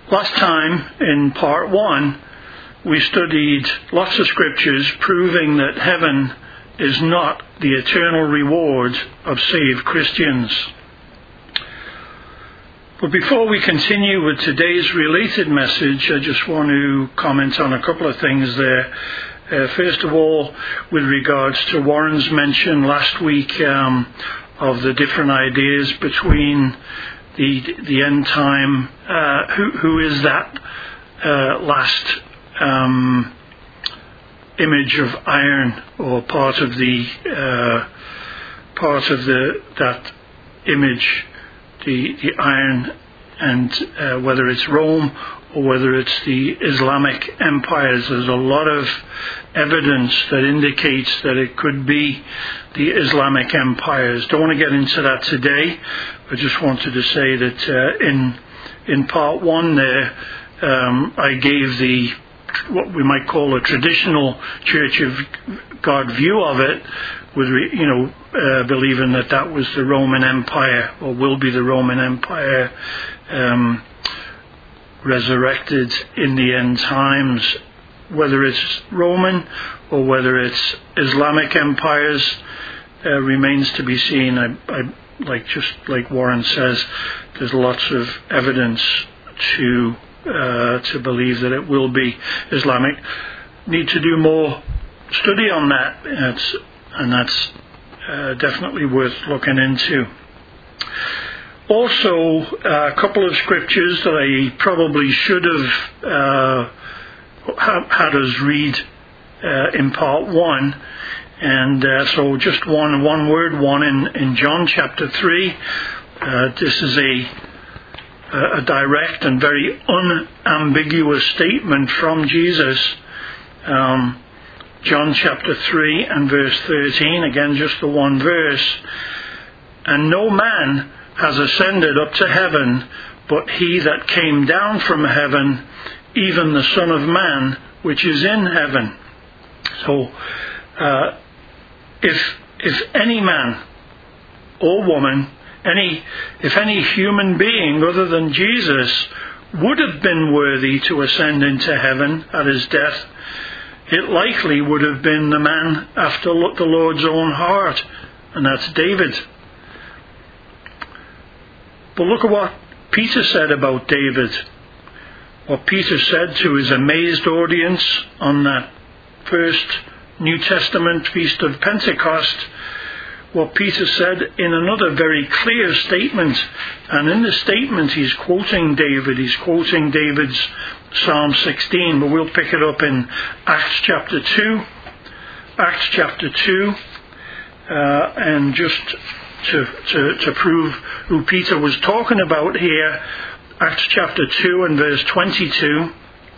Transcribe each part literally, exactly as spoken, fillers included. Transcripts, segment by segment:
Last time, in part one, we studied lots of scriptures proving that heaven is not the eternal reward of saved Christians. But before we continue with today's related message, I just want to comment on a couple of things there. Uh, first of all, with regards to Warren's mention last week um, of the different ideas between the the end time, uh, who who is that uh, last um, image of iron, or part of the uh, part of the that image, the the iron, and uh, whether it's Rome or whether it's the Islamic empires. There's a lot of evidence that indicates that it could be the Islamic empires. Don't want to get into that today. I just wanted to say that uh, in in part one there, um, I gave the what we might call a traditional Church of God view of it, with you know uh, believing that that was the Roman Empire, or will be the Roman Empire, um, resurrected in the end times. Whether it's Roman or whether it's Islamic empires uh, remains to be seen. I, I like just like Warren says, there's lots of evidence to uh, to believe that it will be Islamic. Need to do more study on that, it's, and that's uh, definitely worth looking into. Also, uh, a couple of scriptures that I probably should have uh, had us read uh, in part one, and uh, so just one one word one in, in John chapter three. Uh, this is a a direct and very unambiguous statement from Jesus. Um, John chapter three and verse thirteen, again just the one verse. And no man has ascended up to heaven, but he that came down from heaven, even the Son of Man, which is in heaven. So, uh, if if any man or woman, any if any human being other than Jesus would have been worthy to ascend into heaven at his death, it likely would have been the man after the Lord's own heart, and that's David. But look at what Peter said about David. What Peter said to his amazed audience on that first New Testament Feast of Pentecost. What Peter said in another very clear statement. And in the statement he's quoting David. He's quoting David's Psalm sixteen. But we'll pick it up in Acts chapter two. Acts chapter two. Uh, and just to, to, to prove who Peter was talking about here, Acts chapter two and verse twenty-two.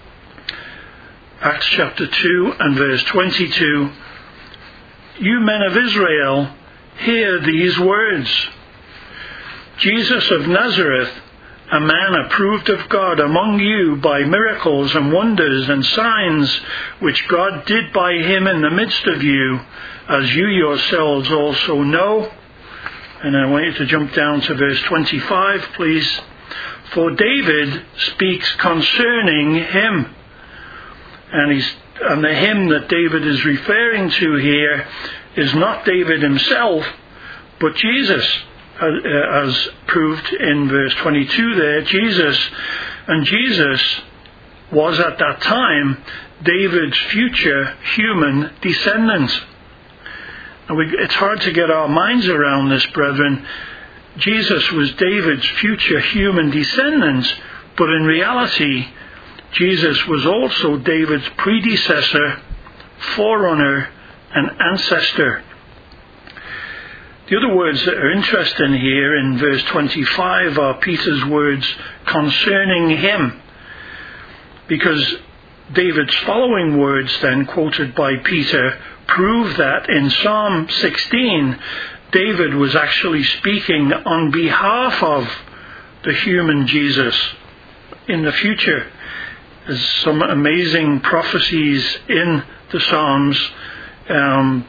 Acts chapter two and verse twenty-two. You men of Israel, hear these words. Jesus of Nazareth, a man approved of God among you by miracles and wonders and signs which God did by him in the midst of you, as you yourselves also know. And I want you to jump down to verse twenty-five, please. For David speaks concerning him. And he's and the him that David is referring to here is not David himself, but Jesus, as proved in verse twenty-two there. Jesus, and Jesus was at that time David's future human descendant. And we, it's hard to get our minds around this, brethren. Jesus was David's future human descendant, but in reality, Jesus was also David's predecessor, forerunner, and ancestor. The other words that are interesting here in verse twenty-five are Peter's words concerning him, because David's following words then, quoted by Peter, prove that in Psalm sixteen, David was actually speaking on behalf of the human Jesus in the future. There's some amazing prophecies in the Psalms um,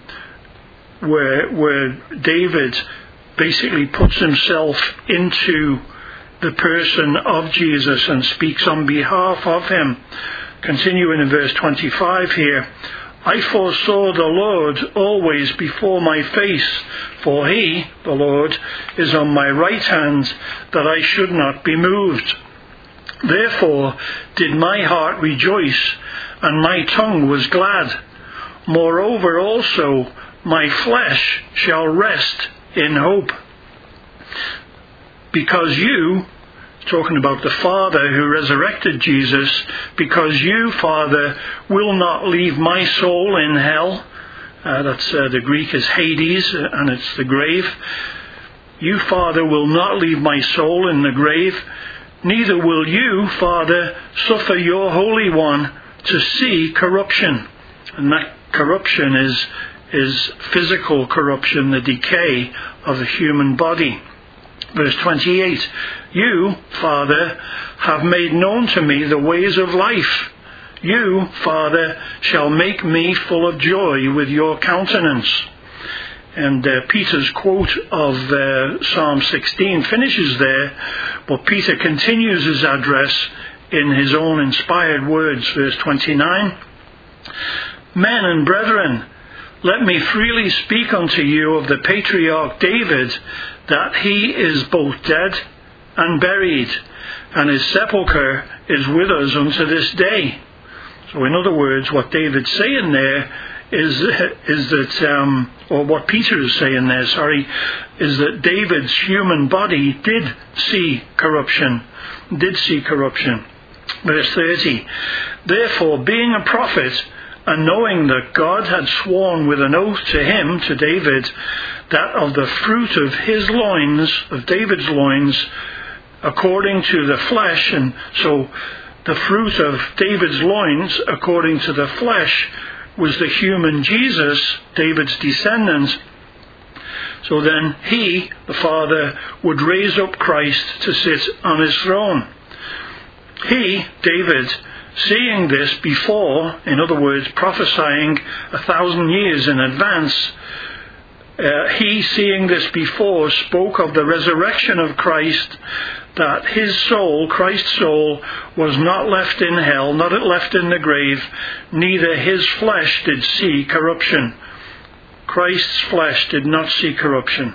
where where David basically puts himself into the person of Jesus and speaks on behalf of him. Continuing in verse twenty-five here, I foresaw the Lord always before my face, for he, the Lord, is on my right hand, that I should not be moved. Therefore did my heart rejoice, and my tongue was glad. Moreover also my flesh shall rest in hope. Because you, talking about the Father who resurrected Jesus, because you, Father, will not leave my soul in hell. Uh, that's uh, the Greek is Hades, uh, and it's the grave. You, Father, will not leave my soul in the grave. Neither will you, Father, suffer your Holy One to see corruption. And that corruption is, is physical corruption, the decay of the human body. Verse twenty-eight, you, Father, have made known to me the ways of life. You, Father, shall make me full of joy with your countenance. And uh, Peter's quote of uh, Psalm sixteen finishes there, but Peter continues his address in his own inspired words. Verse twenty-nine, men and brethren, let me freely speak unto you of the patriarch David, that he is both dead and buried, and his sepulchre is with us unto this day. So in other words, what David's saying there is, is that, um, or what Peter is saying there, sorry, is that David's human body did see corruption, did see corruption. Verse thirty, therefore being a prophet, and knowing that God had sworn with an oath to him, to David, that of the fruit of his loins, of David's loins, according to the flesh, and so the fruit of David's loins, according to the flesh, was the human Jesus, David's descendant. So then he, the Father, would raise up Christ to sit on his throne. He, David, seeing this before, in other words, prophesying a thousand years in advance, uh, he, seeing this before, spoke of the resurrection of Christ, that his soul, Christ's soul, was not left in hell, not left in the grave, neither his flesh did see corruption. Christ's flesh did not see corruption.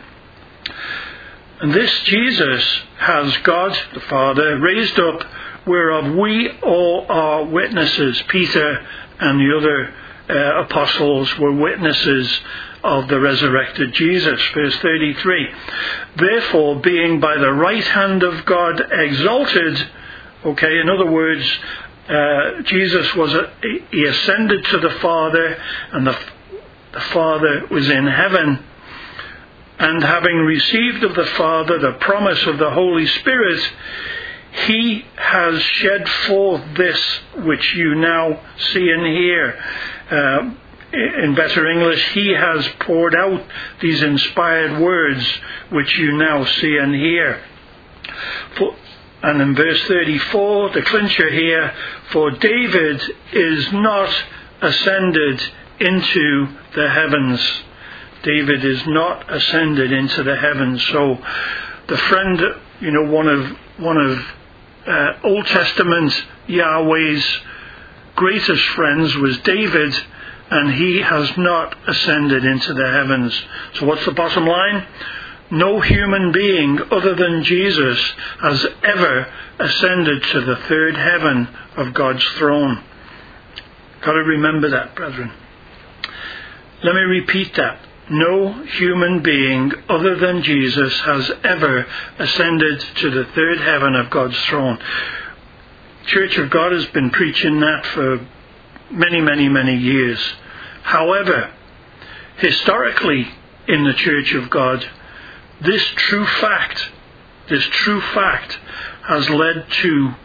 And this Jesus has God, the Father, raised up, whereof we all are witnesses. Peter and the other uh, apostles were witnesses of the resurrected Jesus. Verse thirty-three, therefore being by the right hand of God exalted, okay, in other words, uh, Jesus was, a, he ascended to the Father, and the, the Father was in heaven, and having received of the Father the promise of the Holy Spirit, he has shed forth this which you now see and hear. Uh, in better English, he has poured out these inspired words which you now see and hear. For, and in verse thirty-four, the clincher here, for David is not ascended into the heavens. David is not ascended into the heavens. So the friend, you know, one of one of Uh, Old Testament Yahweh's greatest friends was David, and he has not ascended into the heavens. So what's the bottom line? No human being other than Jesus has ever ascended to the third heaven of God's throne. Got to remember that, brethren. Let me repeat that. No human being other than Jesus has ever ascended to the third heaven of God's throne. Church of God has been preaching that for many, many, many years. However, historically in the Church of God, this true fact, this true fact has led to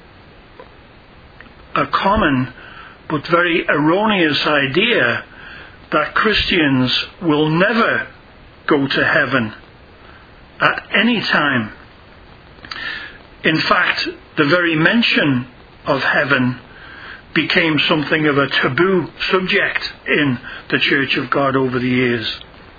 a common but very erroneous idea that Christians will never go to heaven at any time. In fact, the very mention of heaven became something of a taboo subject in the Church of God over the years.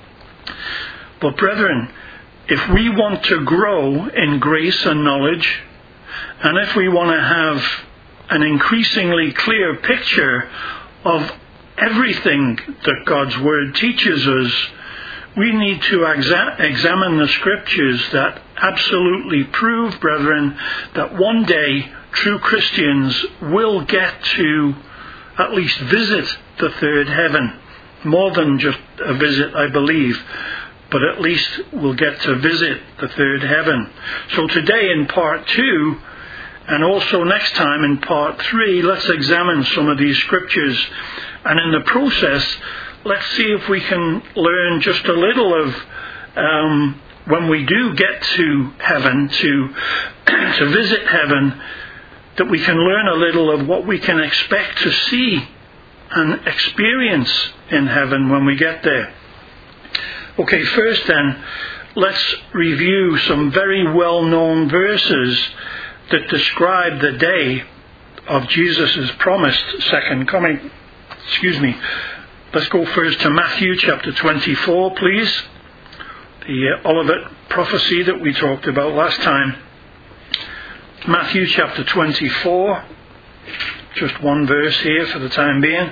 But brethren, if we want to grow in grace and knowledge, And if we want to have an increasingly clear picture of everything that God's Word teaches us, we need to exa- examine the Scriptures that absolutely prove, brethren, that one day true Christians will get to at least visit the third heaven. More than just a visit, I believe, but at least we'll get to visit the third heaven. So today in part two, and also next time in part three, let's examine some of these Scriptures. And in the process, let's see if we can learn just a little of, um, when we do get to heaven, to, to visit heaven, that we can learn a little of what we can expect to see and experience in heaven when we get there. Okay, first then, let's review some very well-known verses that describe the day of Jesus' promised second coming. Excuse me. Let's go first to Matthew chapter twenty-four, please. The uh, Olivet prophecy that we talked about last time. Matthew chapter twenty-four. Just one verse here for the time being.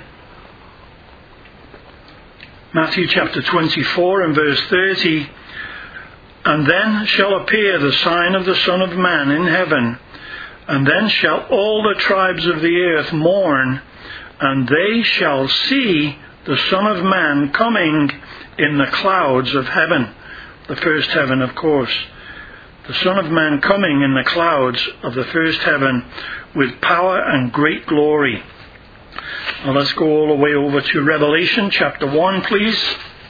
Matthew chapter twenty-four and verse thirty. And then shall appear the sign of the Son of Man in heaven, and then shall all the tribes of the earth mourn, and they shall see the Son of Man coming in the clouds of heaven. The first heaven, of course. The Son of Man coming in the clouds of the first heaven with power and great glory. Now let's go all the way over to Revelation chapter one, please.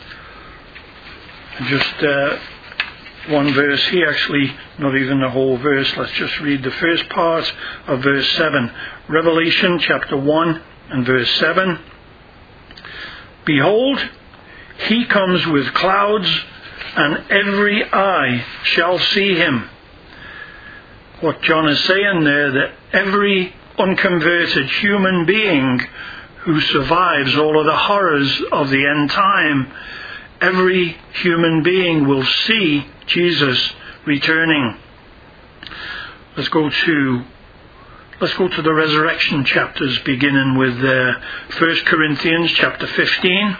Just uh, one verse here, actually, not even the whole verse. Let's just read the first part of verse seven. Revelation chapter one and verse seven. Behold, he comes with clouds, and every eye shall see him. What John is saying there, that every unconverted human being who survives all of the horrors of the end time, every human being will see Jesus returning. Let's go to let's go to the resurrection chapters, beginning with uh, First Corinthians chapter fifteen.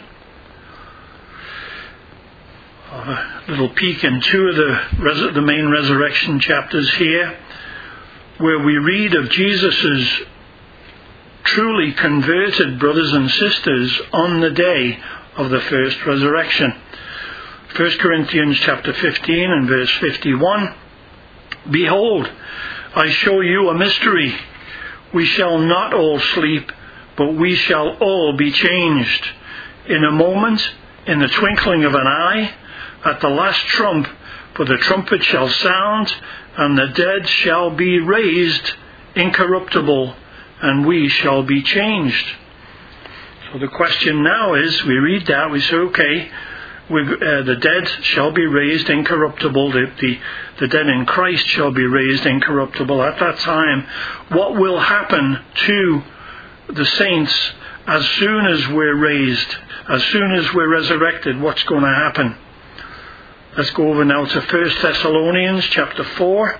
A little peek in two of the res- the main resurrection chapters here, where we read of Jesus' truly converted brothers and sisters on the day of the first resurrection. First Corinthians chapter fifteen and verse fifty-one. Behold, I show you a mystery. We shall not all sleep, but we shall all be changed. In a moment, in the twinkling of an eye, at the last trump, for the trumpet shall sound, and the dead shall be raised incorruptible, and we shall be changed. So the question now is, we read that, we say, okay, we, uh, the dead shall be raised incorruptible, the, the, the dead in Christ shall be raised incorruptible. At that time, what will happen to the saints as soon as we're raised, as soon as we're resurrected? What's going to happen? Let's go over now to First Thessalonians chapter four,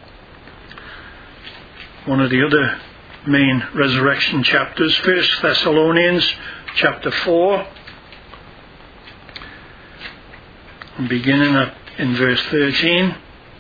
one of the other main resurrection chapters. First Thessalonians chapter four, beginning at, in verse thirteen.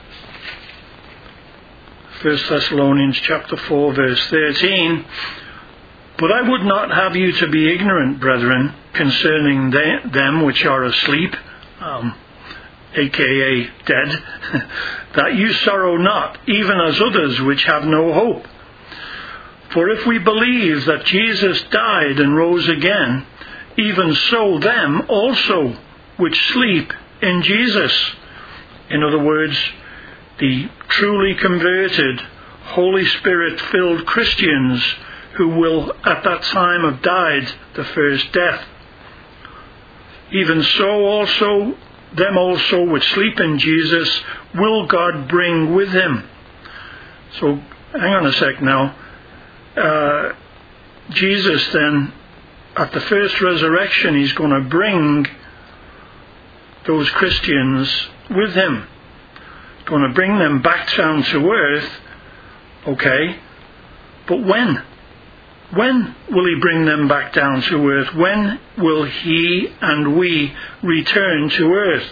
First Thessalonians chapter four, verse thirteen. But I would not have you to be ignorant, brethren, concerning they, them which are asleep, um, aka dead, that you sorrow not, even as others which have no hope. For if we believe that Jesus died and rose again, even so them also which sleep in Jesus. In other words, the truly converted, Holy Spirit-filled Christians who will at that time have died the first death. Even so also them also which sleep in Jesus will God bring with him. So, hang on a sec now. Uh, Jesus then, at the first resurrection, he's going to bring those Christians with him. He's going to bring them back down to earth Okay? But when? When will he bring them back down to earth? When will he and we return to earth?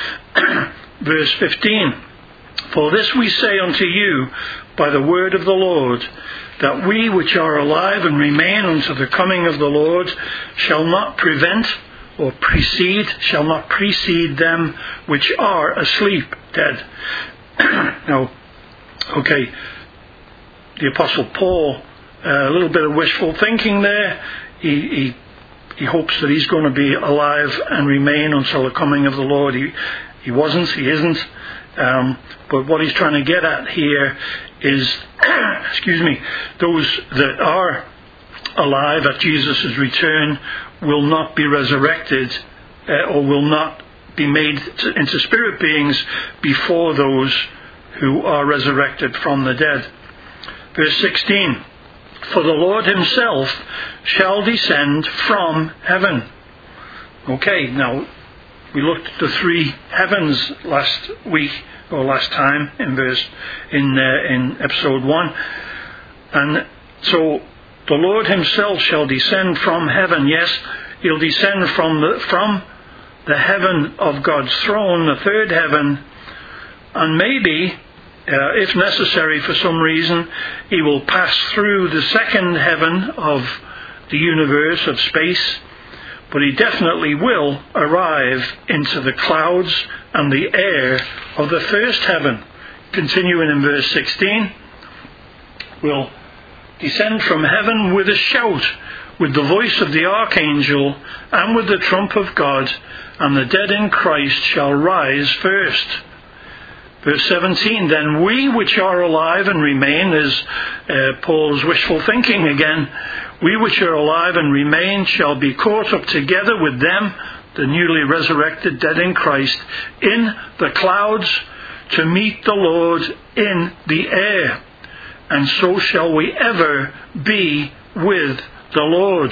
Verse fifteen. For this we say unto you by the word of the Lord, that we which are alive and remain unto the coming of the Lord shall not prevent or precede, shall not precede them which are asleep, dead. Now, okay, the Apostle Paul, uh, a little bit of wishful thinking there. He, he he hopes that he's going to be alive and remain until the coming of the Lord. He he wasn't, he isn't. Um, but what he's trying to get at here is, excuse me, those that are alive at Jesus' return will not be resurrected uh, or will not be made to, into spirit beings before those who are resurrected from the dead. Verse sixteen. For the Lord himself shall descend from heaven. Okay, now we looked at the three heavens last week or last time in verse in uh, in episode one, and so the Lord himself shall descend from heaven. Yes, he'll descend from the from the heaven of God's throne, the third heaven, and maybe, uh, if necessary for some reason, he will pass through the second heaven of the universe, of space. But he definitely will arrive into the clouds and the air of the first heaven. Continuing in verse sixteen, will descend from heaven with a shout, with the voice of the archangel, and with the trump of God, and the dead in Christ shall rise first. Verse seventeen, then we which are alive and remain, is uh, Paul's wishful thinking again, we which are alive and remain shall be caught up together with them, the newly resurrected dead in Christ, in the clouds to meet the Lord in the air. And so shall we ever be with the Lord.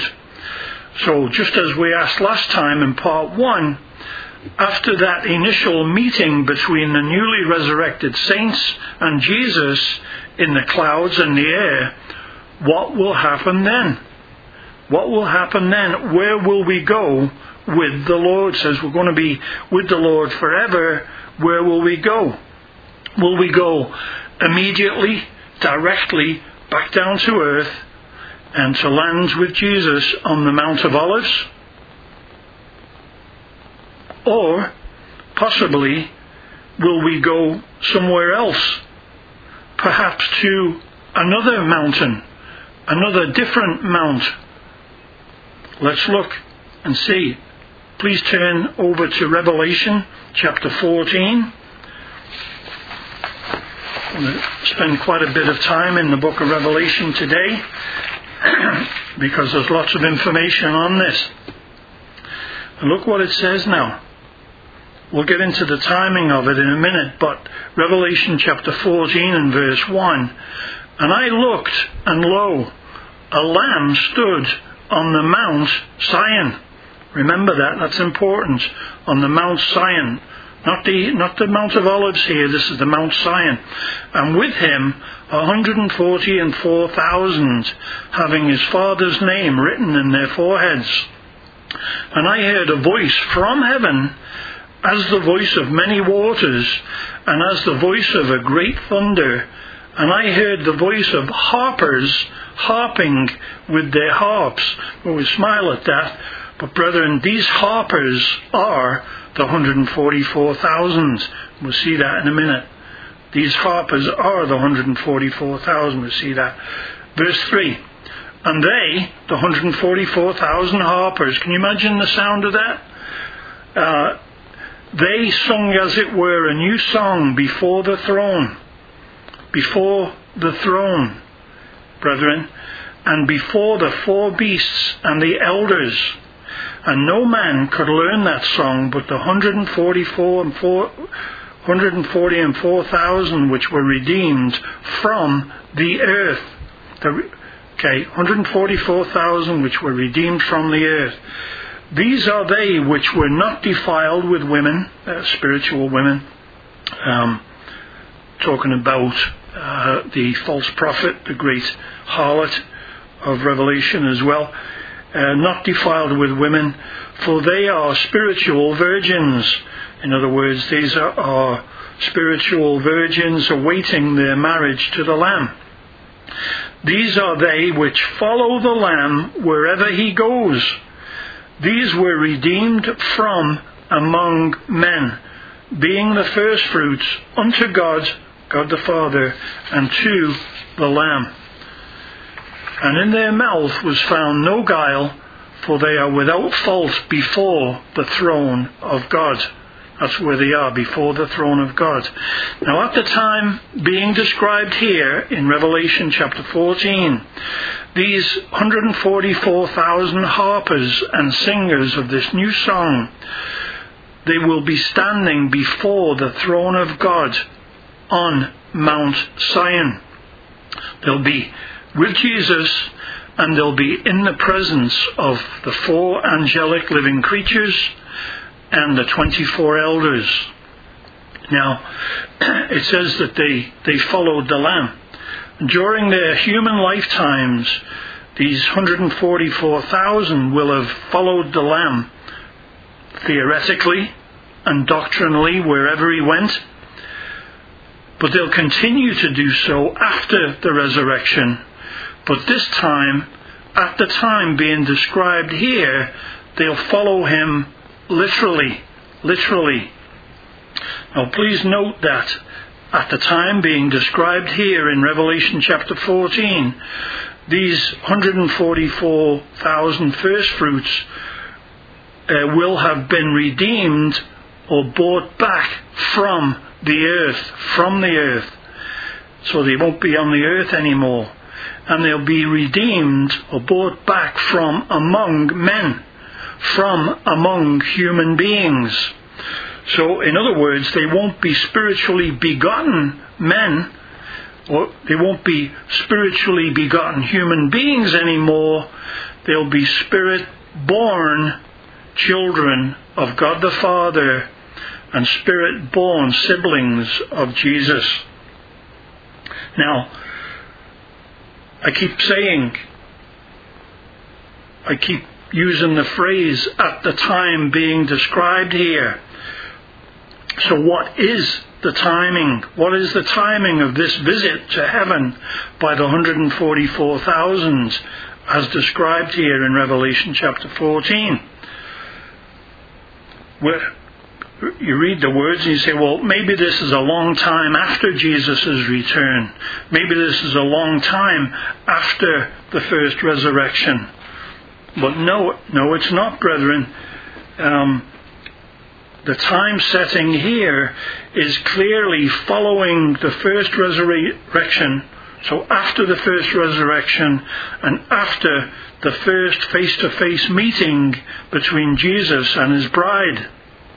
So just as we asked last time in part one, after that initial meeting between the newly resurrected saints and Jesus in the clouds and the air, what will happen then? What will happen then? Where will we go with the Lord? It says we're going to be with the Lord forever. Where will we go? Will we go immediately, directly, back down to earth and to land with Jesus on the Mount of Olives? Or, possibly, will we go somewhere else? Perhaps to another mountain, another different mount. Let's look and see. Please turn over to Revelation chapter fourteen. I'm going to spend quite a bit of time in the book of Revelation today because there's lots of information on this. And look what it says now. We'll get into the timing of it in a minute, but Revelation chapter fourteen and verse one. And I looked, and lo, a lamb stood on the Mount Zion. Remember that, that's important. On the Mount Zion. Not the not the Mount of Olives here, this is the Mount Zion. And with him a hundred and forty and four thousand, having his Father's name written in their foreheads. And I heard a voice from heaven, as the voice of many waters, and as the voice of a great thunder. And I heard the voice of harpers harping with their harps. Well, we smile at that, but brethren, these harpers are the one hundred forty-four thousand. We'll see that in a minute. These harpers are the one hundred forty-four thousand. We'll see that. Verse three. And they, the one hundred forty-four thousand harpers, can you imagine the sound of that? Uh, they sung, as it were, a new song before the throne. Before the throne, brethren, and before the four beasts and the elders. And no man could learn that song but the one hundred forty-four and four, one hundred forty and four thousand which were redeemed from the earth. The, okay, one hundred forty-four thousand which were redeemed from the earth. These are they which were not defiled with women, uh, spiritual women, um, talking about uh, the false prophet, the great harlot of Revelation as well, uh, not defiled with women, for they are spiritual virgins. In other words, these are, are spiritual virgins awaiting their marriage to the Lamb. These are they which follow the Lamb wherever he goes. These were redeemed from among men, being the firstfruits unto God, God the Father, and to the Lamb. And in their mouth was found no guile, for they are without fault before the throne of God. That's where they are, before the throne of God. Now, at the time being described here in Revelation chapter fourteen, these one hundred forty-four thousand harpers and singers of this new song, they will be standing before the throne of God on Mount Zion. They'll be with Jesus, and they'll be in the presence of the four angelic living creatures and the twenty-four elders. Now, it says that they, they followed the Lamb. During their human lifetimes, these one hundred forty-four thousand will have followed the Lamb theoretically and doctrinally wherever he went. But they'll continue to do so after the resurrection. But this time, at the time being described here, they'll follow him literally. Literally. Now please note that at the time being described here in Revelation chapter fourteen, these one hundred forty-four thousand firstfruits uh, will have been redeemed or bought back from the earth, from the earth. So they won't be on the earth anymore. And they'll be redeemed or bought back from among men, from among human beings. So, in other words, they won't be spiritually begotten men, or they won't be spiritually begotten human beings anymore. They'll be spirit-born children of God the Father and spirit-born siblings of Jesus. Now, I keep saying, I keep using the phrase, at the time being described here. So what is the timing? What is the timing of this visit to heaven by the one hundred forty-four thousand as described here in Revelation chapter fourteen? Where you read the words and you say, well, maybe this is a long time after Jesus' return. Maybe this is a long time after the first resurrection. But no, no, it's not, brethren. Um, the time setting here is clearly following the first resurrection. So after the first resurrection and after the first face-to-face meeting between Jesus and his bride.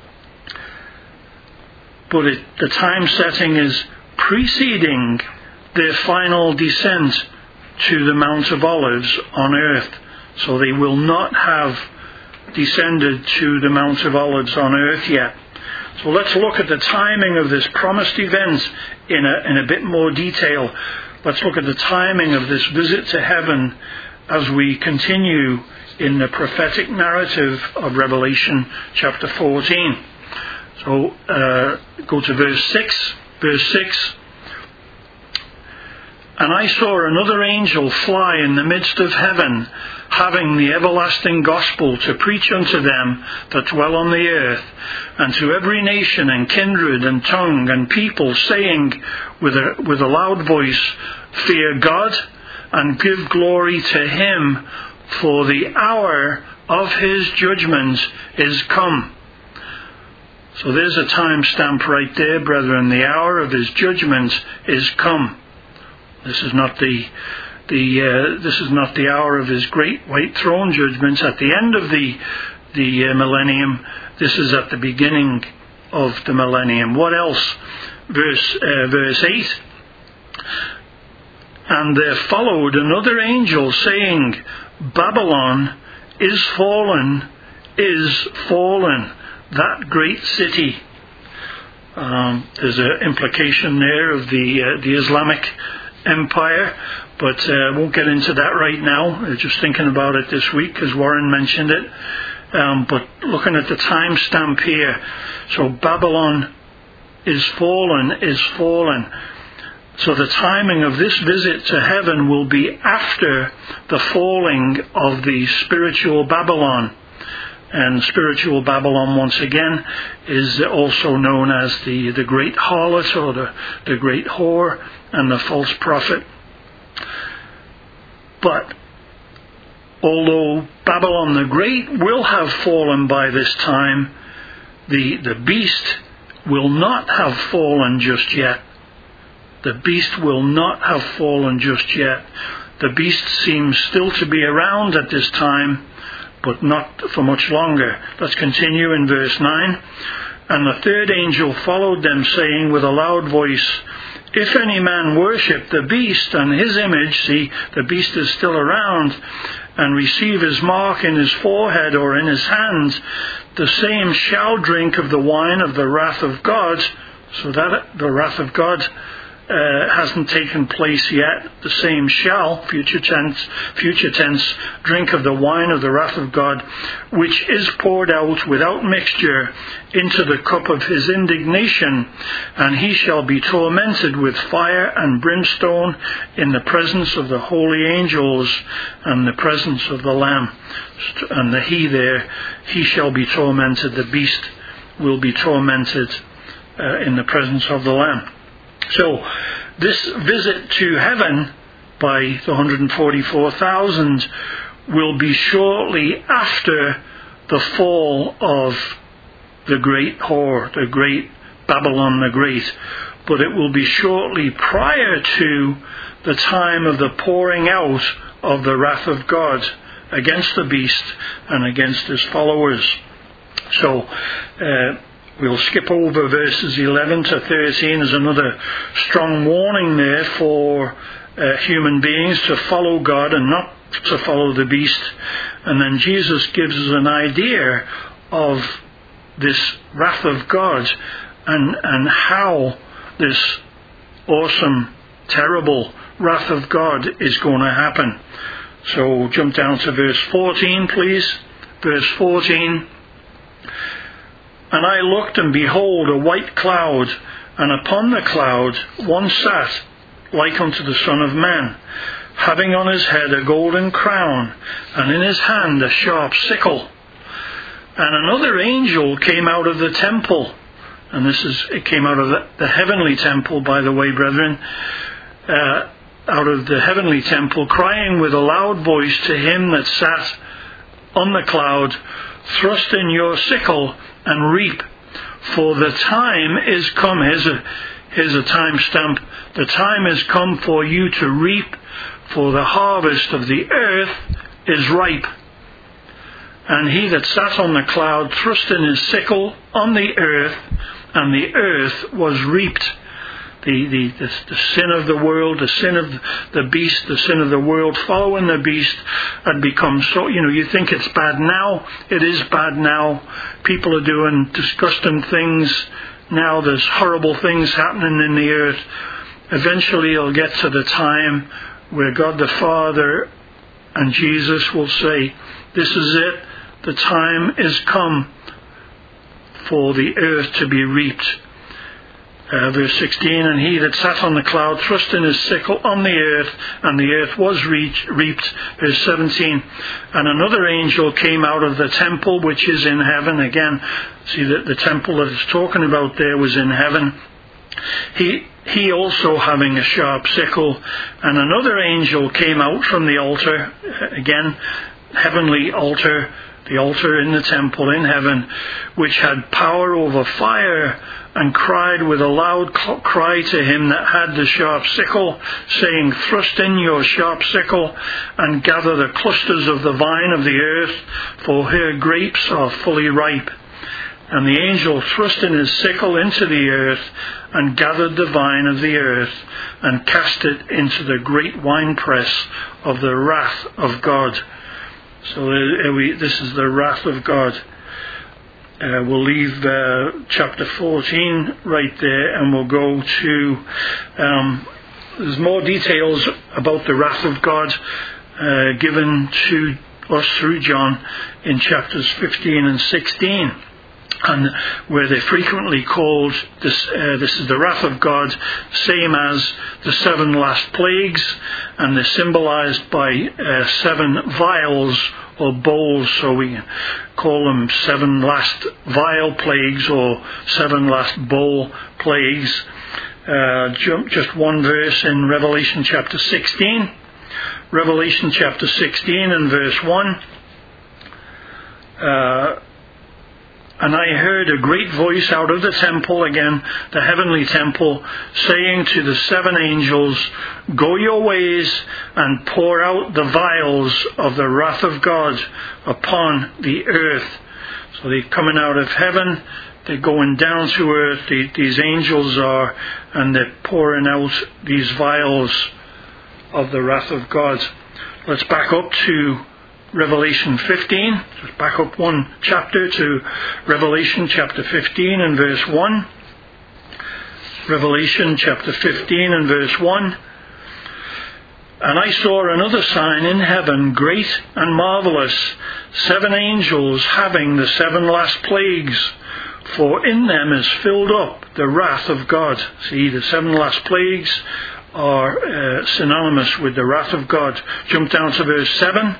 But it, the time setting is preceding their final descent to the Mount of Olives on earth. So they will not have descended to the Mount of Olives on earth yet. So let's look at the timing of this promised event in a, in a bit more detail. Let's look at the timing of this visit to heaven as we continue in the prophetic narrative of Revelation chapter fourteen. So uh, go to verse six. Verse six. And I saw another angel fly in the midst of heaven, having the everlasting gospel to preach unto them that dwell on the earth, and to every nation and kindred and tongue and people, saying with a, with a loud voice, Fear God, and give glory to him, for the hour of his judgment is come. So there's a time stamp right there, brethren. The hour of his judgment is come. This is not the the uh, this is not the hour of his great white throne judgments at the end of the the uh, millennium. This is at the beginning of the millennium. What else? Verse uh, verse eight. And there followed another angel, saying, Babylon is fallen, is fallen, that great city. Um, there's an implication there of the uh, the Islamic Empire, but I uh, won't get into that right now. I'm just thinking about it this week because Warren mentioned it. Um, but looking at the time stamp here, so Babylon is fallen, is fallen. So the timing of this visit to heaven will be after the falling of the spiritual Babylon. And spiritual Babylon, once again, is also known as the, the great harlot, or the, the great whore, and the false prophet. But although Babylon the Great will have fallen by this time, the, the beast will not have fallen just yet. The beast will not have fallen just yet. The beast seems still to be around at this time, but not for much longer. Let's continue in verse nine. And the third angel followed them, saying with a loud voice, if any man worship the beast and his image, see, the beast is still around, and receive his mark in his forehead or in his hand, the same shall drink of the wine of the wrath of God. So that the wrath of God Uh, hasn't taken place yet. The same shall, future tense, future tense, drink of the wine of the wrath of God, which is poured out without mixture into the cup of his indignation, and he shall be tormented with fire and brimstone in the presence of the holy angels and the presence of the Lamb. And the he there, he shall be tormented, the beast will be tormented uh, in the presence of the Lamb. So, this visit to heaven by the one hundred forty-four thousand will be shortly after the fall of the great whore, the great Babylon the Great. But it will be shortly prior to the time of the pouring out of the wrath of God against the beast and against his followers. So, uh, we'll skip over verses eleven to thirteen. There's another strong warning there for uh, human beings to follow God and not to follow the beast. And then Jesus gives us an idea of this wrath of God and, and how this awesome, terrible wrath of God is going to happen. So jump down to verse fourteen, please. Verse fourteen. And I looked, and behold, a white cloud, and upon the cloud one sat, like unto the Son of Man, having on his head a golden crown, and in his hand a sharp sickle. And another angel came out of the temple, and this is, it came out of the, the heavenly temple, by the way, brethren, uh, out of the heavenly temple, crying with a loud voice to him that sat on the cloud, thrust in your sickle and reap, for the time is come. Here's a, here's a time stamp. The time is come for you to reap, for the harvest of the earth is ripe. And he that sat on the cloud thrust in his sickle on the earth, and the earth was reaped. The, the, the, the sin of the world, the sin of the beast, the sin of the world following the beast had become so, you know, you think it's bad now. It is bad now. People are doing disgusting things now. There's horrible things happening in the earth. Eventually it'll get to the time where God the Father and Jesus will say, this is it. The time is come for the earth to be reaped. Uh, verse sixteen, and he that sat on the cloud thrust in his sickle on the earth, and the earth was reach, reaped. Verse seventeen, and another angel came out of the temple which is in heaven. Again, see that the temple that it's talking about there was in heaven. He, he also having a sharp sickle, and another angel came out from the altar, again, heavenly altar, the altar in the temple in heaven, which had power over fire, and cried with a loud cry to him that had the sharp sickle, saying, thrust in your sharp sickle, and gather the clusters of the vine of the earth, for her grapes are fully ripe. And the angel thrust in his sickle into the earth, and gathered the vine of the earth, and cast it into the great winepress of the wrath of God. So this is the wrath of God. uh, we'll leave uh, chapter fourteen right there, and we'll go to, um, there's more details about the wrath of God uh, given to us through John in chapters fifteen and sixteen. And where they frequently called this, uh, this is the wrath of God, same as the seven last plagues, and they're symbolized by uh, seven vials or bowls, so we call them seven last vial plagues or seven last bowl plagues. Uh, just one verse in Revelation chapter sixteen. Revelation chapter sixteen and verse one. Uh, And I heard a great voice out of the temple, again, the heavenly temple, saying to the seven angels, "Go your ways and pour out the vials of the wrath of God upon the earth." So they're coming out of heaven, they're going down to earth, the, these angels are, and they're pouring out these vials of the wrath of God. Let's back up to Revelation fifteen, just back up one chapter to Revelation chapter fifteen and verse one. Revelation chapter fifteen and verse one. "And I saw another sign in heaven, great and marvelous, seven angels having the seven last plagues, for in them is filled up the wrath of God." See, the seven last plagues are uh, synonymous with the wrath of God. Jump down to verse seven.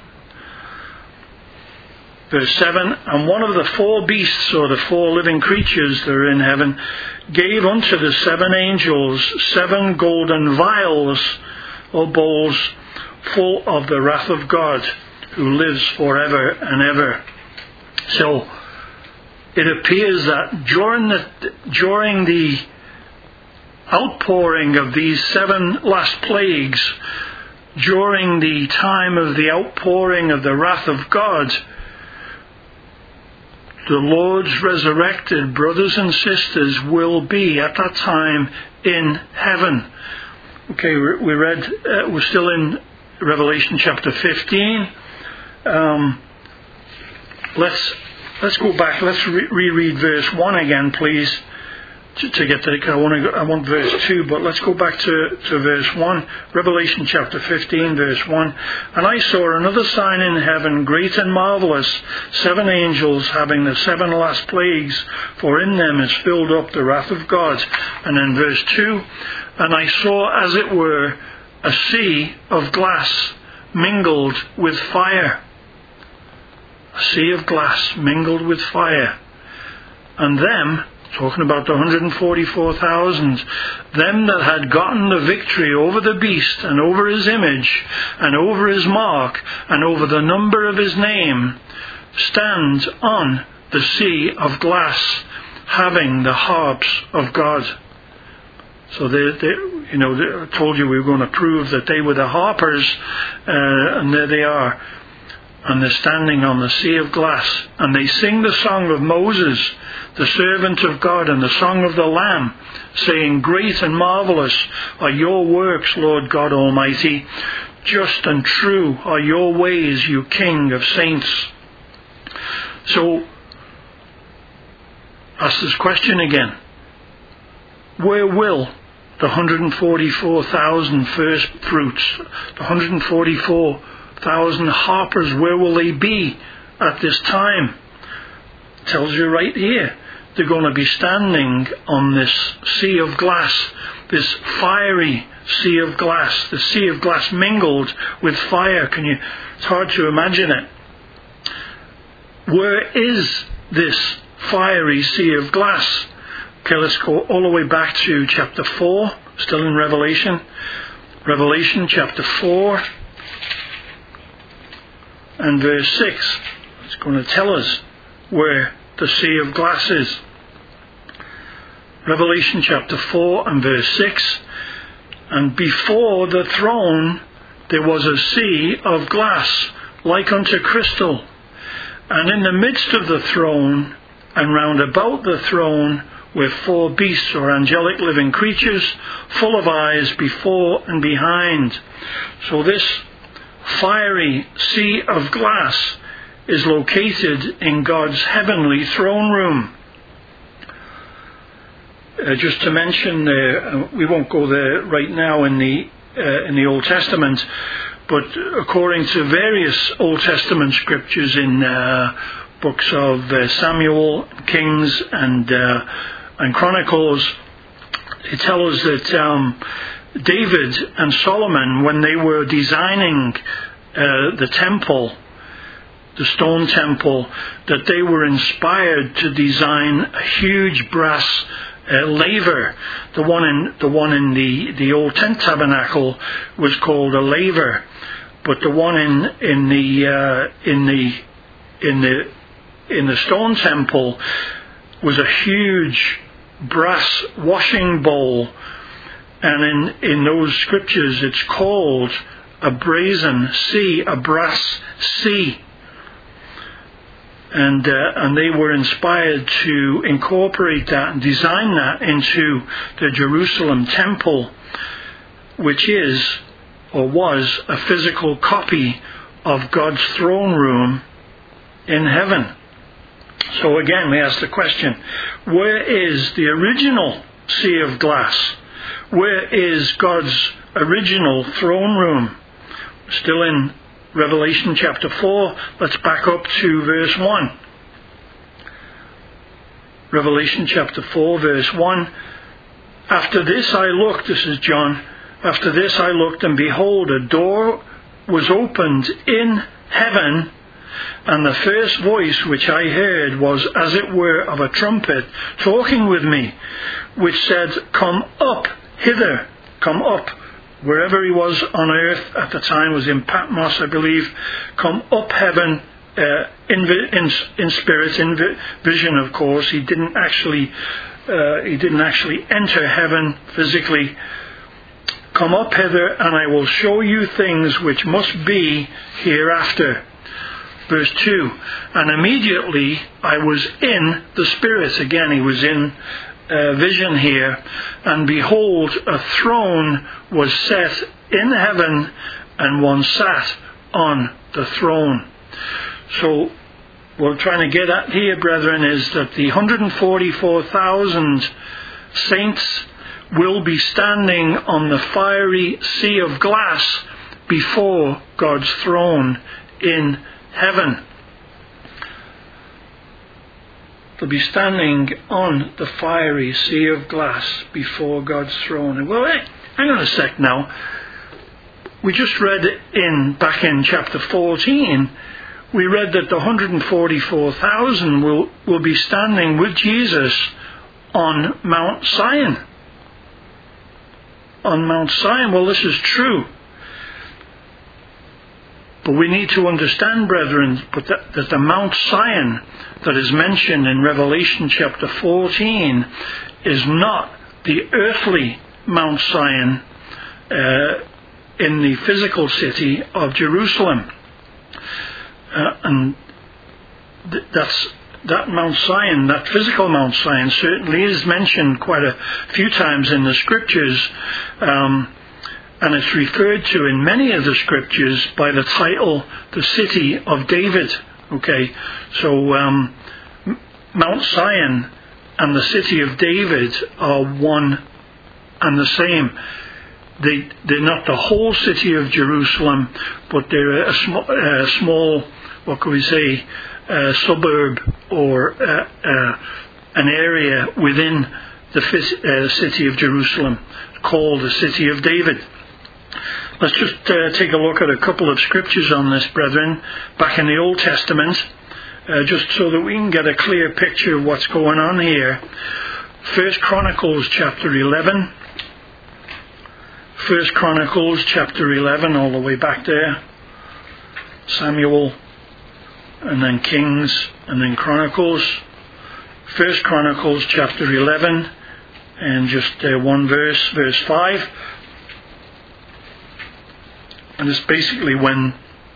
Verse seven, "And one of the four beasts, or the four living creatures that are in heaven, gave unto the seven angels seven golden vials or bowls full of the wrath of God, who lives forever and ever." So it appears that during the during the outpouring of these seven last plagues, during the time of the outpouring of the wrath of God, the Lord's resurrected brothers and sisters will be at that time in heaven. Okay, we read, uh, we're still in Revelation chapter fifteen. Um, let's let's go back. Let's re- reread verse one again, please, to, to get the. I want to. I want verse two, but let's go back to, to verse one. Revelation chapter fifteen, verse one. "And I saw another sign in heaven, great and marvelous, seven angels having the seven last plagues, for in them is filled up the wrath of God." And then verse two. "And I saw, as it were, a sea of glass mingled with fire." A sea of glass mingled with fire. "And them," talking about the one hundred forty-four thousand, "them that had gotten the victory over the beast and over his image and over his mark and over the number of his name, stand on the sea of glass, having the harps of God." So they, they you know, they, I told you we were going to prove that they were the harpers, uh, and there they are. And they're standing on the sea of glass, and they sing the song of Moses, the servant of God, and the song of the Lamb, saying, "Great and marvelous are your works, Lord God Almighty. Just and true are your ways, you King of saints." So, ask this question again. Where will the one hundred forty-four thousand first fruits, the one hundred forty-four thousand harpers, where will they be at this time? It tells you right here. They're going to be standing on this sea of glass, this fiery sea of glass, the sea of glass mingled with fire. Can you? It's hard to imagine it. Where is this fiery sea of glass? Okay, let's go all the way back to chapter four, still in Revelation. Revelation chapter four. And verse six, it's going to tell us where the sea of glass is. Revelation chapter four and verse six. "And before the throne there was a sea of glass, like unto crystal. And in the midst of the throne, and round about the throne, were four beasts or angelic living creatures, full of eyes before and behind." So this fiery sea of glass is located in God's heavenly throne room. Uh, just to mention, uh, we won't go there right now in the uh, in the Old Testament, but according to various Old Testament scriptures in uh, books of uh, Samuel, Kings, and uh, and Chronicles, they tell us that um, David and Solomon, when they were designing uh, the temple, the stone temple, that they were inspired to design a huge brass uh, laver. The one in the one in the, the old tent tabernacle was called a laver, but the one in in the uh, in the in the in the stone temple was a huge brass washing bowl, and in in those scriptures it's called a brazen sea, a brass sea. And uh, and they were inspired to incorporate that and design that into the Jerusalem temple, which is or was a physical copy of God's throne room in heaven. So again, we ask the question, where is the original sea of glass? Where is God's original throne room? Still in Revelation chapter four, let's back up to verse one. Revelation chapter four, verse one. After this I looked, this is John, after this I looked, and behold, a door was opened in heaven, and the first voice which I heard was as it were of a trumpet talking with me, which said, Come up hither, come up. Wherever he was on earth at the time was in Patmos, I believe. Come up heaven uh, in, in in spirit, in vision, of course. He didn't actually uh, he didn't actually enter heaven physically. Come up hither, and I will show you things which must be hereafter. Verse two. And immediately I was in the spirit. Again, he was in Uh, vision here, and behold, a throne was set in heaven, and one sat on the throne. So what we're trying to get at here, brethren, is that the one hundred forty-four thousand saints will be standing on the fiery sea of glass before God's throne in heaven. They'll be standing on the fiery sea of glass before God's throne. Well, hang on a sec now. We just read in back in chapter fourteen, we read that the one hundred forty-four thousand will, will be standing with Jesus on Mount Zion. On Mount Zion. Well, this is true. But we need to understand, brethren, but that, that the Mount Zion that is mentioned in Revelation chapter fourteen is not the earthly Mount Zion uh, in the physical city of Jerusalem. Uh, and th- that's that Mount Zion, that physical Mount Zion, certainly is mentioned quite a few times in the scriptures. Um, And it's referred to in many of the scriptures by the title, the city of David. Okay, so um, Mount Zion and the city of David are one and the same. They, they're not the whole city of Jerusalem, but they're a, sm- a small, what could we say, a suburb or uh, uh, an area within the uh, city of Jerusalem called the city of David. Let's just uh, take a look at a couple of scriptures on this, brethren, back in the Old Testament, uh, just so that we can get a clear picture of what's going on here. First Chronicles chapter eleven. First Chronicles chapter eleven, all the way back there. Samuel, and then Kings, and then Chronicles. First Chronicles chapter eleven, and just uh, one verse, verse five. And it's basically when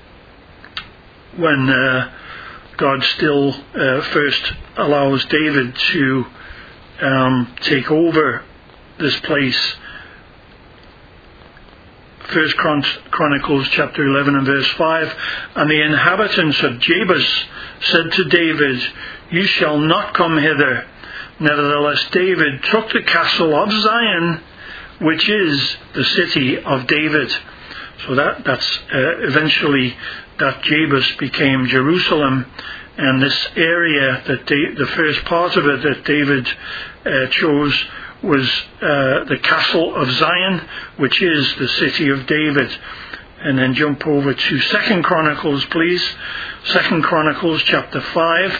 when uh, God still uh, first allows David to um, take over this place First Chronicles chapter eleven and verse five, and the inhabitants of Jebus said to David, you shall not come hither. Nevertheless David took the castle of Zion, which is the city of David. So that that's uh, eventually that Jebus became Jerusalem, and this area that da- the first part of it that David uh, chose was uh, the castle of Zion, which is the city of David. And then jump over to Second Chronicles, please. Second Chronicles chapter five.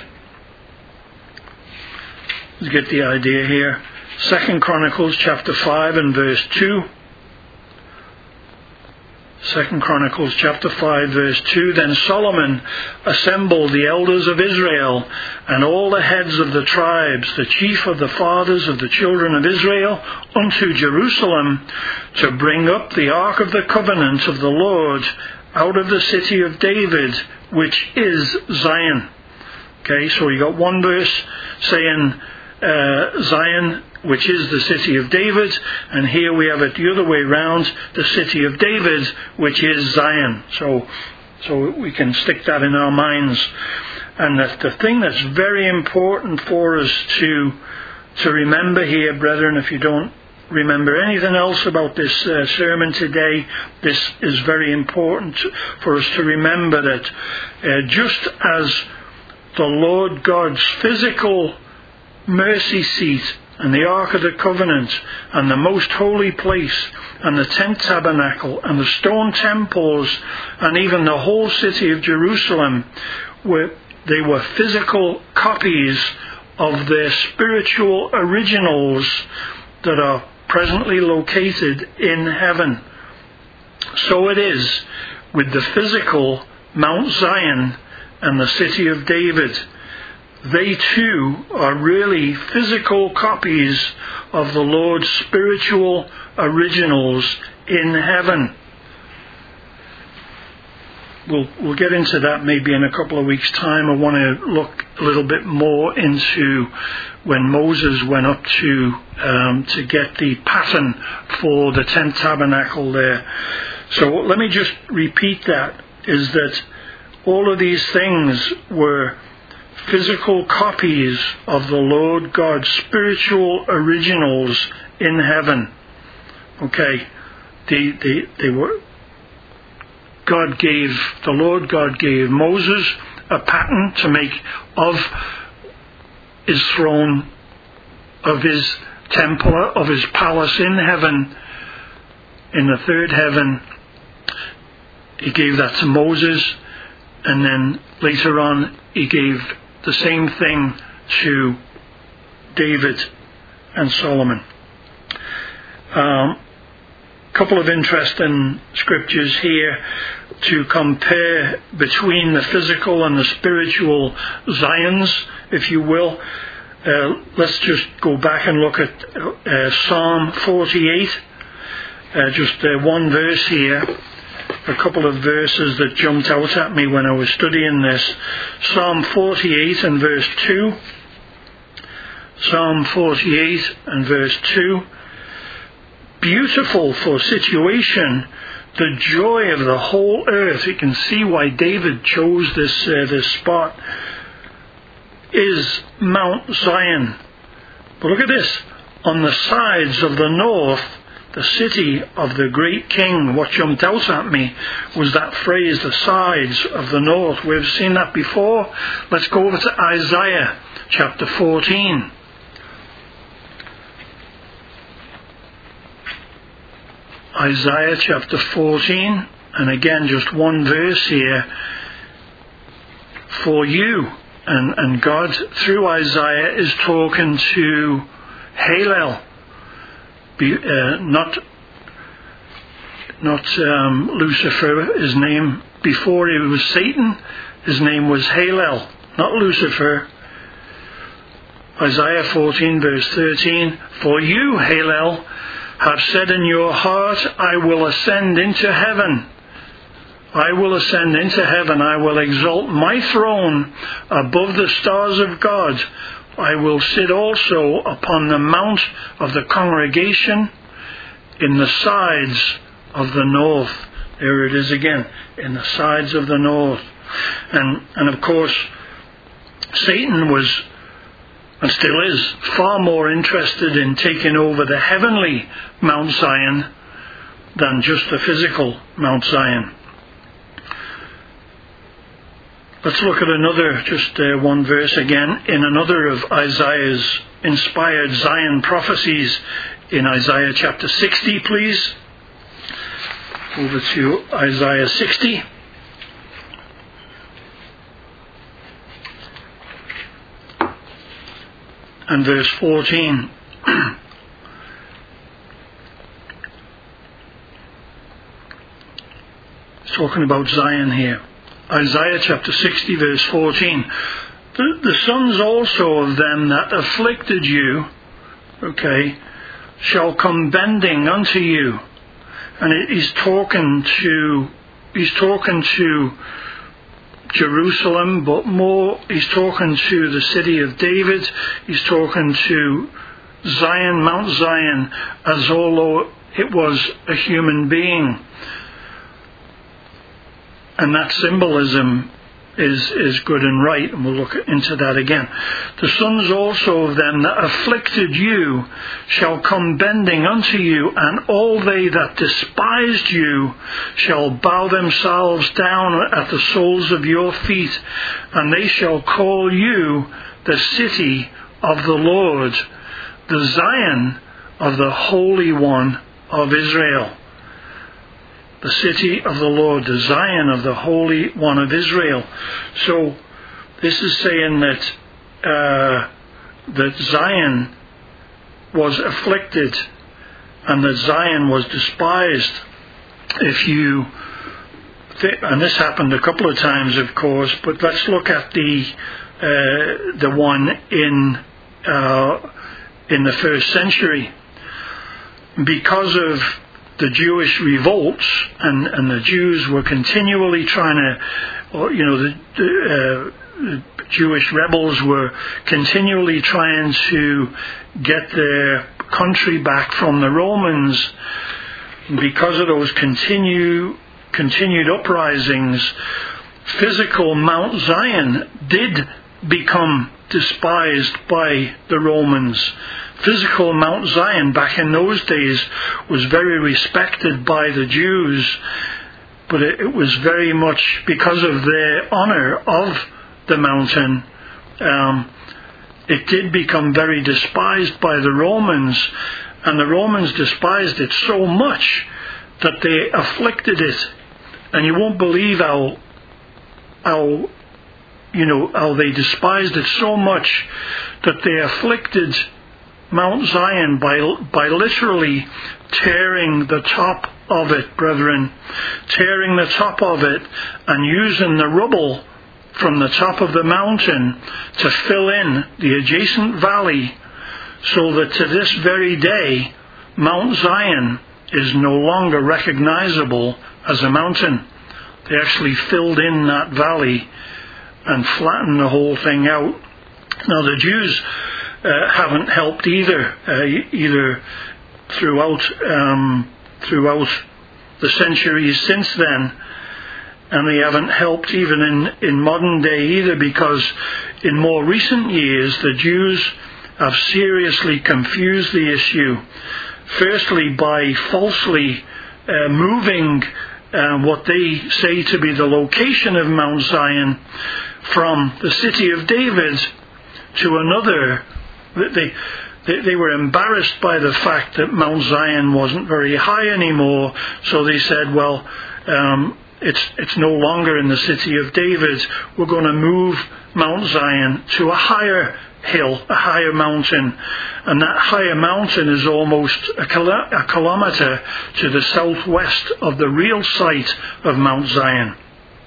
Let's get the idea here. Second Chronicles chapter five and verse two. Second Chronicles chapter five verse two. Then Solomon assembled the elders of Israel and all the heads of the tribes, the chief of the fathers of the children of Israel, unto Jerusalem, to bring up the ark of the covenant of the Lord out of the city of David, which is Zion. Okay, so you got one verse saying uh, Zion, which is the city of David, and here we have it the other way round, the city of David, which is Zion. So, so we can stick that in our minds. And that the thing that's very important for us to to remember here, brethren, if you don't remember anything else about this uh, sermon today, this is very important for us to remember that uh, just as the Lord God's physical mercy seat and the Ark of the Covenant, and the most holy place, and the tent tabernacle, and the stone temples, and even the whole city of Jerusalem, were they were physical copies of their spiritual originals that are presently located in heaven. So it is with the physical Mount Zion and the city of David. They too are really physical copies of the Lord's spiritual originals in heaven. We'll, we'll get into that maybe in a couple of weeks' time. I want to look a little bit more into when Moses went up to um, to get the pattern for the tent tabernacle there. So let me just repeat that, is that all of these things were physical copies of the Lord God's spiritual originals in heaven. Okay, they, they, they were, God gave, the Lord God gave Moses a pattern to make of his throne, of his temple, of his palace in heaven, in the third heaven. He gave that to Moses, and then later on he gave the same thing to David and Solomon. Um, couple of interesting scriptures here to compare between the physical and the spiritual Zions, if you will. Uh, let's just go back and look at uh, Psalm forty-eight. Uh, just uh, one verse here. A couple of verses that jumped out at me when I was studying this. Psalm forty-eight and verse two. Psalm forty-eight and verse two. Beautiful for situation, the joy of the whole earth. You can see why David chose this uh, this spot. Is Mount Zion. But look at this. On the sides of the north, the city of the great king. What jumped out at me was that phrase, the sides of the north. We've seen that before. Let's go over to Isaiah chapter fourteen. Isaiah chapter fourteen, and again just one verse here. For you, and, and God through Isaiah is talking to Hallel. Be, uh, not not um, Lucifer, his name before he was Satan, his name was Hallel, not Lucifer. Isaiah fourteen verse thirteen, for you, Hallel, have said in your heart, I will ascend into heaven. I will ascend into heaven. I will exalt my throne above the stars of God. I will sit also upon the mount of the congregation in the sides of the north. There it is again, in the sides of the north. And, and of course, Satan was, and still is, far more interested in taking over the heavenly Mount Zion than just the physical Mount Zion. Let's look at another, just uh, one verse again, in another of Isaiah's inspired Zion prophecies, in Isaiah chapter sixty, please. Over to Isaiah sixty. And verse fourteen. It's talking about Zion here. Isaiah chapter sixty, verse fourteen. The, the sons also of them that afflicted you, okay, shall come bending unto you. And it, he's talking to, he's talking to Jerusalem, but more, he's talking to the city of David. He's talking to Zion, Mount Zion, as although it was a human being. And that symbolism is, is good and right, and we'll look into that again. The sons also of them that afflicted you shall come bending unto you, and all they that despised you shall bow themselves down at the soles of your feet, and they shall call you the city of the Lord, the Zion of the Holy One of Israel. The city of the Lord, the Zion of the Holy One of Israel. So this is saying that uh, that Zion was afflicted and that Zion was despised. If you, th- and this happened a couple of times, of course, but let's look at the uh, the one in uh, in the first century. Because of the Jewish revolts, and, and the Jews were continually trying to, or, you know, the, the, uh, the Jewish rebels were continually trying to get their country back from the Romans. And because of those continue, continued uprisings, physical Mount Zion did become despised by the Romans. Physical Mount Zion back in those days was very respected by the Jews, but it, it was very much because of their honor of the mountain. Um, it did become very despised by the Romans, and the Romans despised it so much that they afflicted it. And you won't believe how, how, you know, how they despised it so much that they afflicted Mount Zion by by literally tearing the top of it, brethren, tearing the top of it and using the rubble from the top of the mountain to fill in the adjacent valley, so that to this very day Mount Zion is no longer recognizable as a mountain. They actually filled in that valley and flattened the whole thing out. Now the Jews Uh, haven't helped either, uh, either throughout um, throughout the centuries since then, and they haven't helped even in, in modern day either, because in more recent years the Jews have seriously confused the issue. Firstly, by falsely uh, moving uh, what they say to be the location of Mount Zion from the city of David to another. They, they they were embarrassed by the fact that Mount Zion wasn't very high anymore, so they said, well, um, it's it's no longer in the city of David. We're going to move Mount Zion to a higher hill, a higher mountain, and that higher mountain is almost a, kilo- a kilometer to the southwest of the real site of Mount Zion.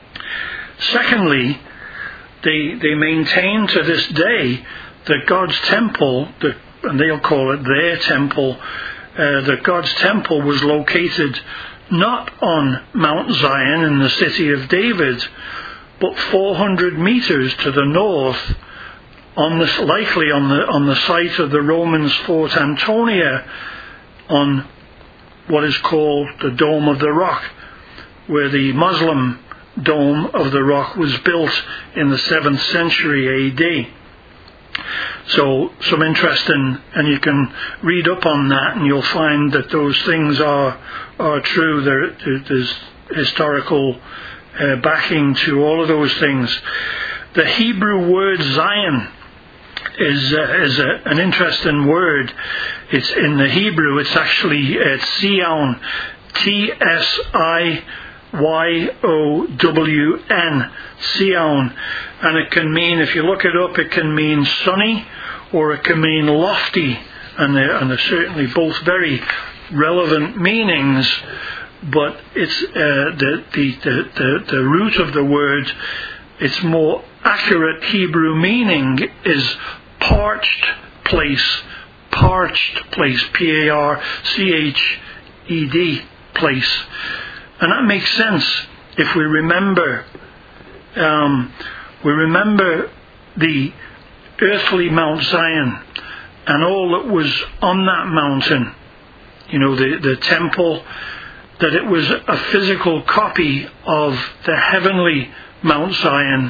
Secondly, they they maintain to this day that God's temple, that, and they'll call it their temple, uh, that God's temple was located not on Mount Zion in the city of David, but four hundred meters to the north, on this, likely on the on the site of the Romans' Fort Antonia, on what is called the Dome of the Rock, where the Muslim Dome of the Rock was built in the seventh century A D. So some interesting, and you can read up on that and you'll find that those things are are true. There, there's historical uh, backing to all of those things. The Hebrew word Zion is uh, is a, an interesting word. It's in the Hebrew. It's actually uh, Sion, T S I Y O W N, Sion, and it can mean, if you look it up, it can mean sunny or it can mean lofty, and they're, and they're certainly both very relevant meanings. But it's uh, the, the the the the root of the word. Its more accurate Hebrew meaning is parched place, parched place, P A R C H E D, place. And that makes sense if we remember, um, we remember the earthly Mount Zion and all that was on that mountain. You know, the, the temple, that it was a physical copy of the heavenly Mount Zion,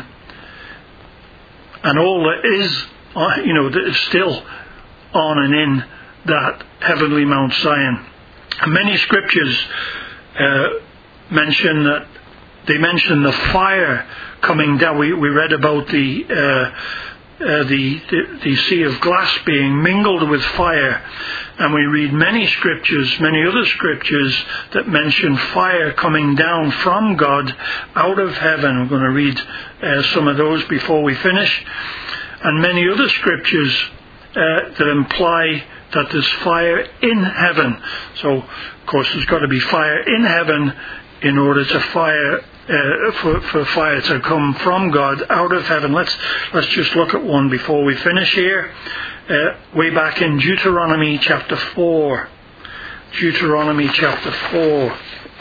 and all that is, you know, that is still on and in that heavenly Mount Zion. And many scriptures uh, mention that, they mention the fire coming down. We, we read about the, uh, uh, the, the the sea of glass being mingled with fire, and we read many scriptures, many other scriptures that mention fire coming down from God out of heaven. We're going to read uh, some of those before we finish, and many other scriptures uh, that imply that there's fire in heaven. So, of course, there's got to be fire in heaven in order to fire uh, for, for fire to come from God out of heaven. Let's let's just look at one before we finish here. Uh, way back in Deuteronomy chapter four. Deuteronomy chapter four.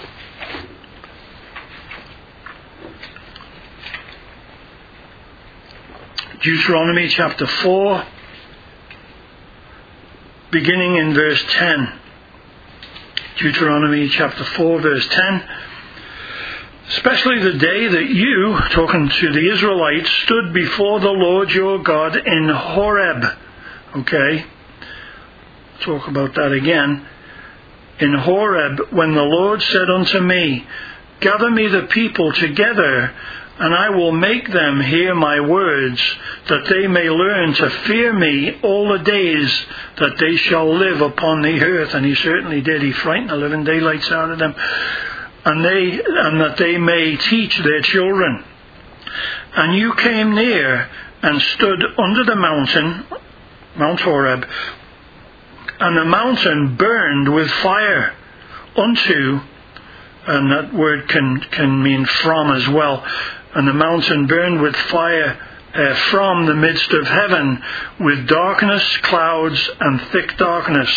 Deuteronomy chapter four, beginning in verse ten. Deuteronomy chapter four, verse ten. Especially the day that you, talking to the Israelites, stood before the Lord your God in Horeb. Okay, talk about that again. In Horeb, when the Lord said unto me, gather me the people together, and I will make them hear my words, that they may learn to fear me all the days that they shall live upon the earth. And he certainly did. He frightened the living daylights out of them. And they, and that they may teach their children. And you came near and stood under the mountain, Mount Horeb, and the mountain burned with fire unto, and that word can, can mean from as well, and the mountain burned with fire uh, from the midst of heaven, with darkness, clouds, and thick darkness.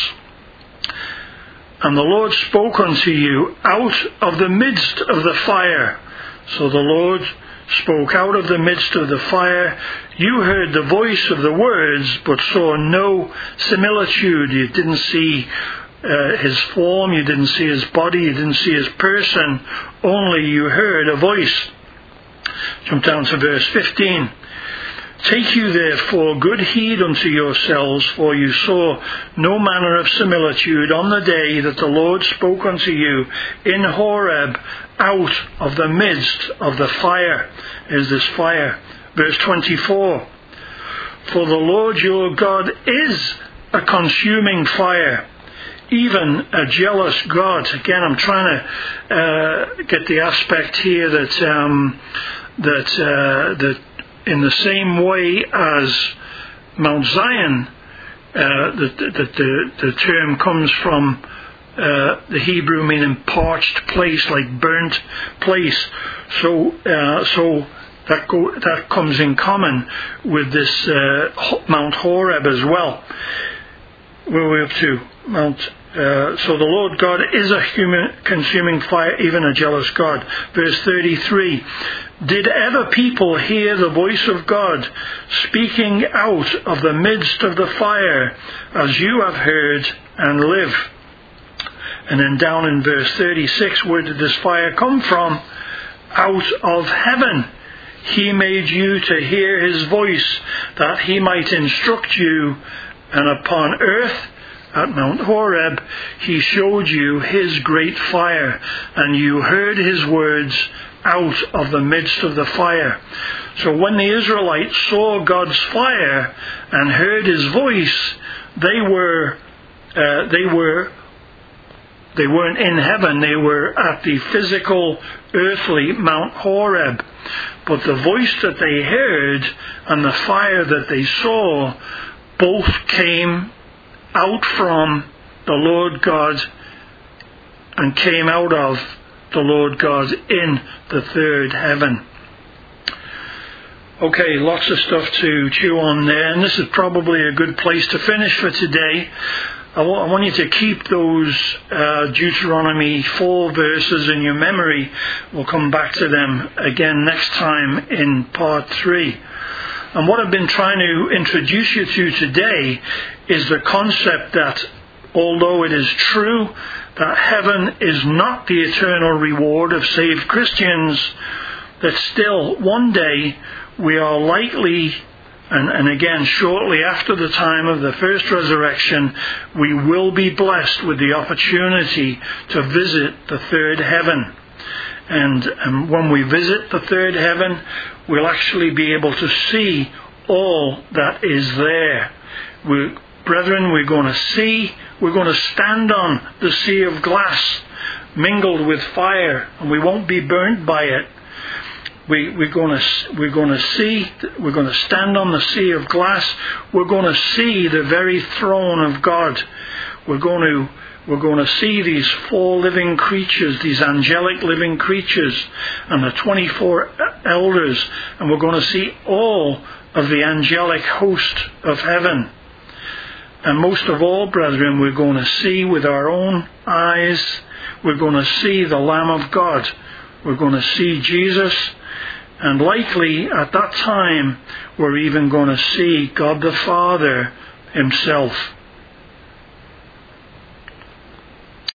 And the Lord spoke unto you out of the midst of the fire. So the Lord spoke out of the midst of the fire. You heard the voice of the words, but saw no similitude. You didn't see uh, his form, you didn't see his body, you didn't see his person. Only you heard a voice. Jump down to verse fifteen. Take you therefore good heed unto yourselves, for you saw no manner of similitude on the day that the Lord spoke unto you in Horeb out of the midst of the fire. Is this fire? Verse twenty-four. For the Lord your God is a consuming fire, even a jealous God. Again, I'm trying to uh, get the aspect here that um, that uh, that in the same way as Mount Zion, uh, that the, the, the term comes from uh, the Hebrew meaning parched place, like burnt place. So, uh, so that go, that comes in common with this uh, Mount Horeb as well. Where are we up to? Mount. Uh, so the Lord God is a human consuming fire, even a jealous God. Verse thirty-three. Did ever people hear the voice of God speaking out of the midst of the fire, as you have heard, and live? And then down in verse thirty-six, where did this fire come from? Out of heaven. He made you to hear his voice, that he might instruct you. And upon earth, at Mount Horeb, he showed you his great fire, and you heard his words out of the midst of the fire. So when the Israelites saw God's fire and heard his voice, they were, uh, they were, they weren't in heaven. They were at the physical, earthly Mount Horeb. But the voice that they heard and the fire that they saw both came out from the Lord God and came out of the Lord God in the third heaven. Okay, lots of stuff to chew on there, and this is probably a good place to finish for today. I want you to keep those uh, Deuteronomy four verses in your memory. We'll come back to them again next time in part three. And what I've been trying to introduce you to today is the concept that although it is true that heaven is not the eternal reward of saved Christians, that still one day we are likely, and, and again shortly after the time of the first resurrection, we will be blessed with the opportunity to visit the third heaven. And, and when we visit the third heaven, we'll actually be able to see all that is there. We, brethren, we're going to see, we're going to stand on the sea of glass, mingled with fire, and we won't be burnt by it. We, we're going to, we're going to see, we're going to stand on the sea of glass. We're going to see the very throne of God. We're going to, we're going to see these four living creatures, these angelic living creatures, and the twenty-four elders, and we're going to see all of the angelic host of heaven. And most of all, brethren, we're going to see with our own eyes, we're going to see the Lamb of God. We're going to see Jesus. And likely at that time, we're even going to see God the Father himself.